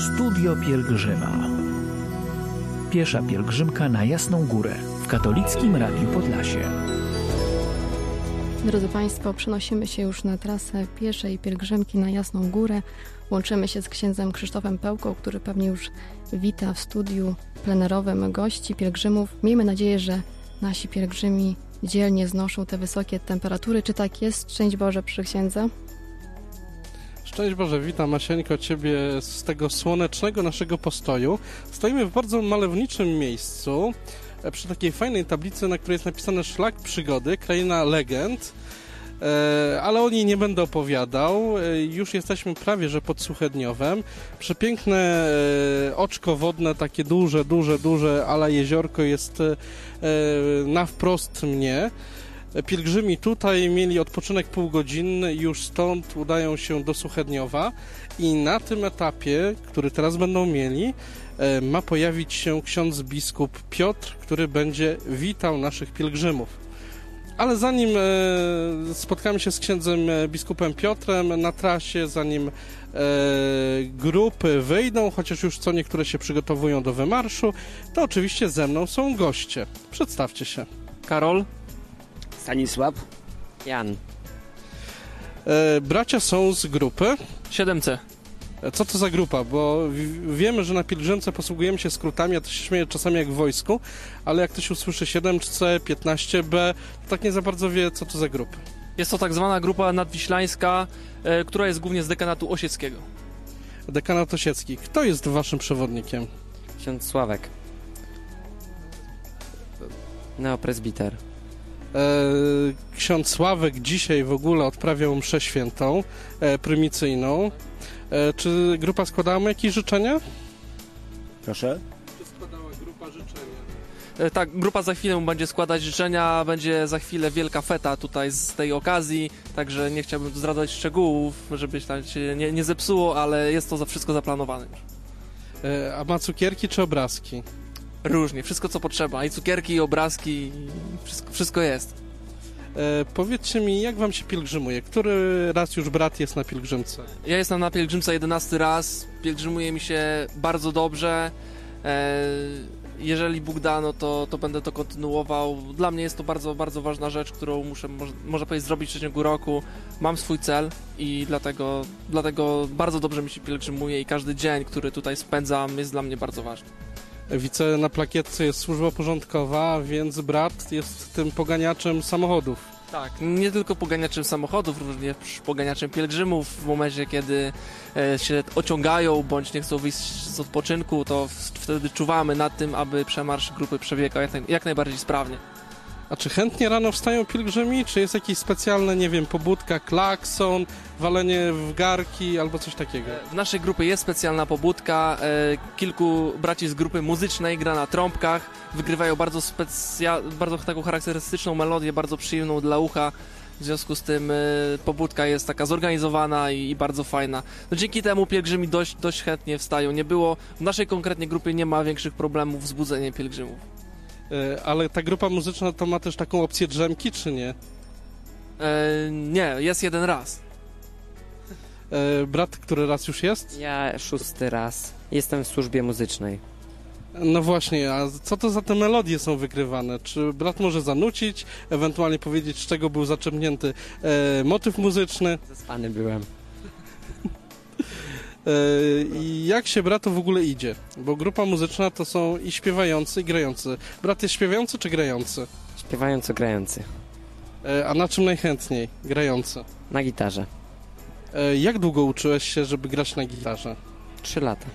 Studio Pielgrzyma. Piesza pielgrzymka na Jasną Górę w Katolickim Radiu Podlasie. Drodzy Państwo, przenosimy się już na trasę pieszej pielgrzymki na Jasną Górę. Łączymy się z księdzem Krzysztofem Pełką, który pewnie już wita w studiu plenerowym gości, pielgrzymów. Miejmy nadzieję, że nasi pielgrzymi dzielnie znoszą te wysokie temperatury. Czy tak jest? Szczęść Boże przy księdze. Szczęść Boże, witam Masieńko, Ciebie z tego słonecznego naszego postoju. Stoimy w bardzo malowniczym miejscu, przy takiej fajnej tablicy, na której jest napisane Szlak Przygody, Kraina Legend, ale o niej nie będę opowiadał. Już jesteśmy prawie, że pod Suchedniowem. Przepiękne oczko wodne, takie duże, ale jeziorko jest na wprost mnie. Pielgrzymi tutaj mieli odpoczynek półgodzinny i już stąd udają się do Suchedniowa i na tym etapie, który teraz będą mieli, ma pojawić się ksiądz biskup Piotr, który będzie witał naszych pielgrzymów. Ale zanim spotkamy się z księdzem biskupem Piotrem na trasie, zanim grupy wyjdą, chociaż już co niektóre się przygotowują do wymarszu, to oczywiście ze mną są goście. Przedstawcie się. Karol. Stanisław. Jan. Bracia są z grupy 7C. Co to za grupa? Bo wiemy, że na pielgrzymce posługujemy się skrótami, ja to się śmieję czasami jak w wojsku, ale jak ktoś usłyszy 7C, 15B, to tak nie za bardzo wie, co to za grupy. Jest to tak zwana grupa nadwiślańska, która jest głównie z dekanatu osieckiego. Dekanat osiecki. Kto jest waszym przewodnikiem? Ksiądz Sławek. Neopresbiter. Ksiądz Sławek dzisiaj w ogóle odprawiał mszę świętą, prymicyjną. Czy grupa składała mu jakieś życzenia? Proszę? Czy składała grupa życzenia? Tak, grupa za chwilę będzie składać życzenia, będzie za chwilę wielka feta tutaj z tej okazji, także nie chciałbym tu zdradzać szczegółów, żeby tam się nie zepsuło, ale jest to wszystko zaplanowane już. A ma cukierki czy obrazki? Różnie, wszystko co potrzeba, i cukierki, i obrazki, wszystko jest. Powiedzcie mi, jak wam się pielgrzymuje? Który raz już brat jest na pielgrzymce? Ja jestem na pielgrzymce 11 raz, pielgrzymuje mi się bardzo dobrze. Jeżeli Bóg da, no to będę to kontynuował. Dla mnie jest to bardzo, bardzo ważna rzecz, którą muszę, można powiedzieć, zrobić w przeciągu roku. Mam swój cel i dlatego bardzo dobrze mi się pielgrzymuje i każdy dzień, który tutaj spędzam, jest dla mnie bardzo ważny. Widzę, na plakietce jest służba porządkowa, więc brat jest tym poganiaczem samochodów. Tak, nie tylko poganiaczem samochodów, również poganiaczem pielgrzymów. W momencie, kiedy się ociągają bądź nie chcą wyjść z odpoczynku, to wtedy czuwamy nad tym, aby przemarsz grupy przebiegał jak najbardziej sprawnie. A czy chętnie rano wstają pielgrzymi? Czy jest jakieś specjalne, nie wiem, pobudka, klakson, walenie w garki albo coś takiego? W naszej grupie jest specjalna pobudka. Kilku braci z grupy muzycznej gra na trąbkach. Wygrywają bardzo taką charakterystyczną melodię, bardzo przyjemną dla ucha. W związku z tym pobudka jest taka zorganizowana i bardzo fajna. No dzięki temu pielgrzymi dość chętnie wstają. W naszej konkretnie grupie nie ma większych problemów z budzeniem pielgrzymów. Ale ta grupa muzyczna to ma też taką opcję drzemki, czy nie? Nie, jest jeden raz. Brat, który raz już jest? Ja 6 raz. Jestem w służbie muzycznej. No właśnie, a co to za te melodie są wygrywane? Czy brat może zanucić, ewentualnie powiedzieć, z czego był zaczerpnięty motyw muzyczny? Zaspany byłem. I jak się bratu w ogóle idzie? Bo grupa muzyczna to są i śpiewający, i grający. Brat jest śpiewający czy grający? Śpiewająco grający. A na czym najchętniej grający? Na gitarze. Jak długo uczyłeś się, żeby grać na gitarze? 3 lata.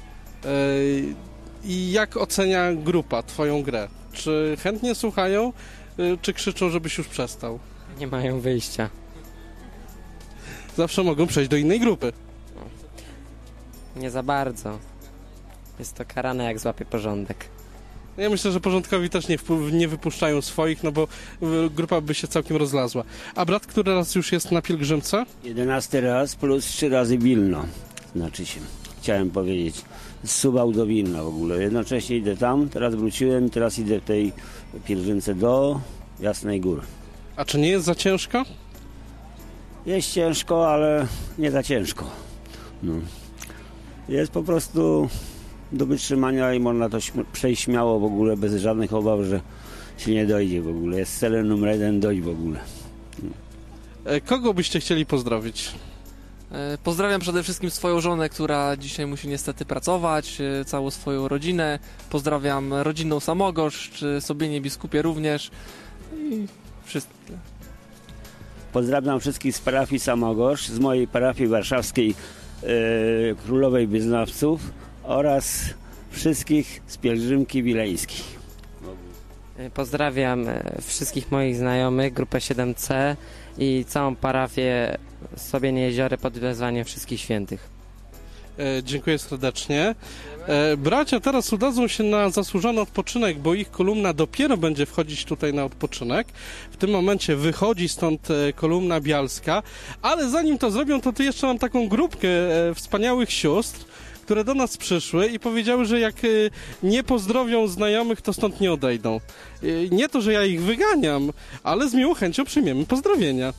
I jak ocenia grupa twoją grę? Czy chętnie słuchają, czy krzyczą, żebyś już przestał? Nie mają wyjścia. Zawsze mogą przejść do innej grupy. Nie za bardzo. Jest to karane, jak złapie porządek. Ja myślę, że porządkowi też nie wypuszczają swoich, no bo grupa by się całkiem rozlazła. A brat, który raz już jest na pielgrzymce? 11 raz plus 3 razy Wilno. Znaczy się, chciałem powiedzieć, z Suwałk do Wilna w ogóle. Jednocześnie idę tam, teraz wróciłem, teraz idę w tej pielgrzymce do Jasnej Góry. A czy nie jest za ciężko? Jest ciężko, ale nie za ciężko. No. Jest po prostu do wytrzymania i można to przejść śmiało w ogóle, bez żadnych obaw, że się nie dojdzie w ogóle. Jest celem numer 1 dojść w ogóle. Kogo byście chcieli pozdrowić? Pozdrawiam przede wszystkim swoją żonę, która dzisiaj musi niestety pracować, całą swoją rodzinę. Pozdrawiam rodzinną Samogoszcz, Sobienie Biskupie również i wszystkich. Pozdrawiam wszystkich z parafii Samogoszcz, z mojej parafii warszawskiej Królowej Wyznawców oraz wszystkich z pielgrzymki wileńskiej. Pozdrawiam wszystkich moich znajomych, grupę 7C i całą parafię Sobienie Jeziory pod wezwaniem Wszystkich Świętych. Dziękuję serdecznie. Bracia teraz udadzą się na zasłużony odpoczynek, bo ich kolumna dopiero będzie wchodzić tutaj na odpoczynek. W tym momencie wychodzi stąd kolumna bialska, ale zanim to zrobią, to tu jeszcze mam taką grupkę wspaniałych sióstr, które do nas przyszły i powiedziały, że jak nie pozdrowią znajomych, to stąd nie odejdą. Nie to, że ja ich wyganiam, ale z miłą chęcią przyjmiemy pozdrowienia.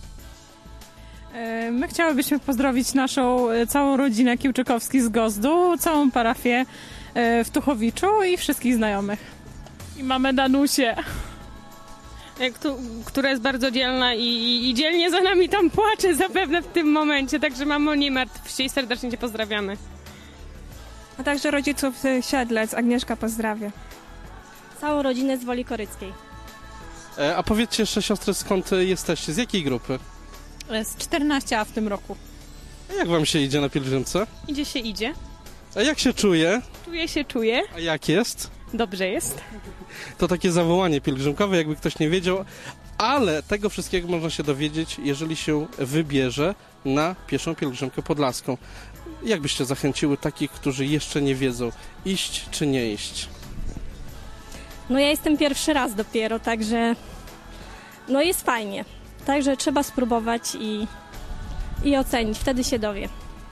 My chciałybyśmy pozdrowić naszą całą rodzinę Kiłczykowskich z Gozdu, całą parafię w Tuchowiczu i wszystkich znajomych. I mamę Danusię, która jest bardzo dzielna i dzielnie za nami tam płacze zapewne w tym momencie, także mamo, nie martw się i serdecznie cię pozdrawiamy. A także rodziców Siedlec, Agnieszka pozdrawia. Całą rodzinę z Woli Koryckiej. A powiedzcie jeszcze, siostry, skąd jesteście? Z jakiej grupy? z 14 w tym roku. A jak wam się idzie na pielgrzymce? Idzie. A jak się czuje? Czuję. A jak jest? Dobrze jest. To takie zawołanie pielgrzymkowe, jakby ktoś nie wiedział, ale tego wszystkiego można się dowiedzieć, jeżeli się wybierze na pieszą pielgrzymkę podlaską. Jak byście zachęciły takich, którzy jeszcze nie wiedzą, iść czy nie iść? No ja jestem pierwszy raz dopiero, także no jest fajnie. Także trzeba spróbować i ocenić, wtedy się dowie.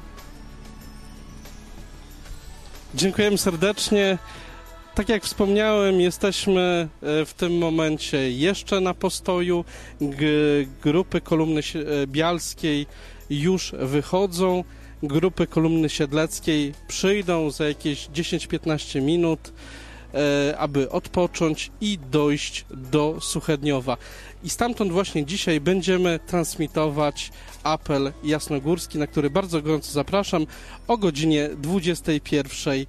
Dziękujemy serdecznie. Tak jak wspomniałem, jesteśmy w tym momencie jeszcze na postoju. Grupy kolumny bialskiej już wychodzą. Grupy kolumny siedleckiej przyjdą za jakieś 10-15 minut, aby odpocząć i dojść do Suchedniowa. I stamtąd właśnie dzisiaj będziemy transmitować apel jasnogórski, na który bardzo gorąco zapraszam o godzinie 21:00.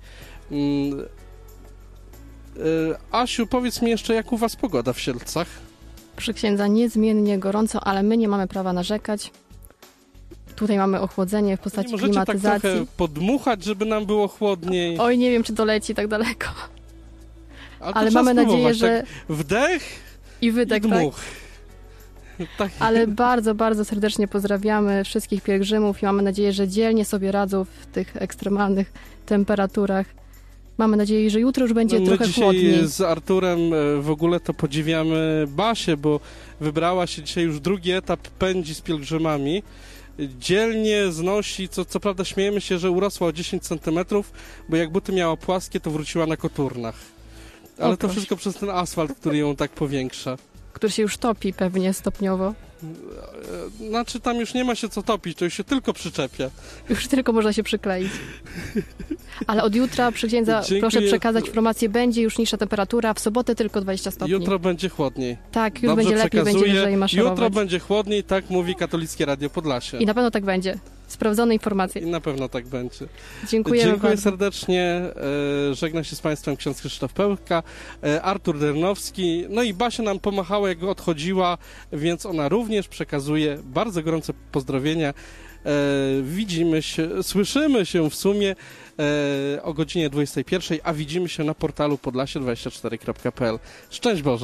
Asiu, powiedz mi jeszcze, jak u was pogoda w Siedlcach? Przy księdza niezmiennie gorąco, ale my nie mamy prawa narzekać. Tutaj mamy ochłodzenie w postaci klimatyzacji. Możecie tak trochę podmuchać, żeby nam było chłodniej? Oj, nie wiem, czy doleci tak daleko. Ale mamy nadzieję, że... Tak wdech i wydech, i dmuch. Tak. Ale bardzo, bardzo serdecznie pozdrawiamy wszystkich pielgrzymów i mamy nadzieję, że dzielnie sobie radzą w tych ekstremalnych temperaturach. Mamy nadzieję, że jutro już będzie trochę chłodniej. Dzisiaj z Arturem w ogóle to podziwiamy Basię, bo wybrała się dzisiaj już drugi etap, pędzi z pielgrzymami. Dzielnie znosi, co prawda śmiejemy się, że urosła o 10 cm, bo jak buty miała płaskie, to wróciła na koturnach. Ale to wszystko przez ten asfalt, który ją tak powiększa. Który się już topi pewnie stopniowo. Znaczy tam już nie ma się co topić, to już się tylko przyczepia. Już tylko można się przykleić. Ale od jutra przy księdza proszę przekazać informację, będzie już niższa temperatura, w sobotę tylko 20 stopni. Jutro będzie chłodniej. Tak, już będzie lepiej, będzie lżej maszerować. Jutro będzie chłodniej, tak mówi Katolickie Radio Podlasie. I na pewno tak będzie. Sprawdzone informacje. I na pewno tak będzie. Dziękuję bardzo serdecznie. Żegna się z Państwem ksiądz Krzysztof Pełka, Artur Dernowski. No i Basia nam pomachała, jak odchodziła, więc ona również przekazuje bardzo gorące pozdrowienia. Widzimy się, słyszymy się w sumie o godzinie 21:00, a widzimy się na portalu podlasie24.pl. Szczęść Boże.